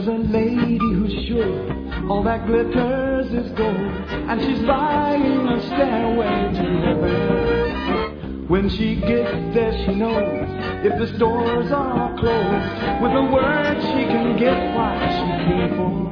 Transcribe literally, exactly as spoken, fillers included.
There's a lady who's sure all that glitters is gold, and she's buying a stairway to heaven. When she gets there, she knows if the stores are closed, with a word she can get what she came for.